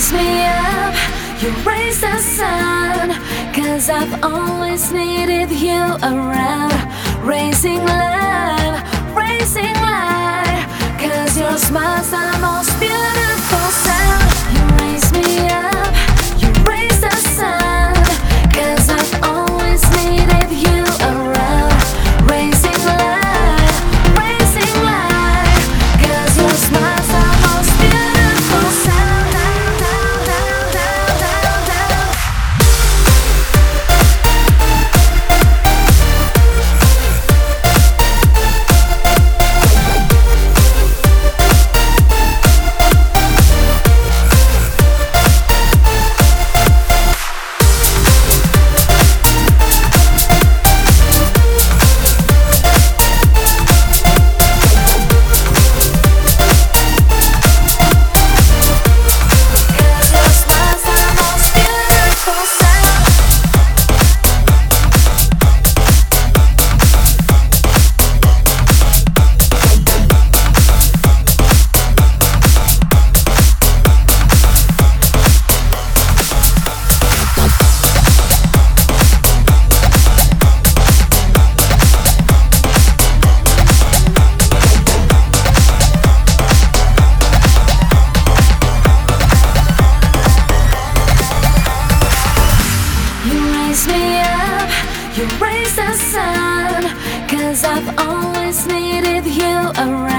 raise me up, you raise the sun, 'cause I've always needed you around. Raising love, raising light, 'cause your smile's the most beautiful sound. You raise me up, you raise the sun, 'cause I've always needed you around. Raising love, raising light, 'cause your smile's the most beautiful sound. Raise me up, you raise the sun, 'cause I've always needed you around.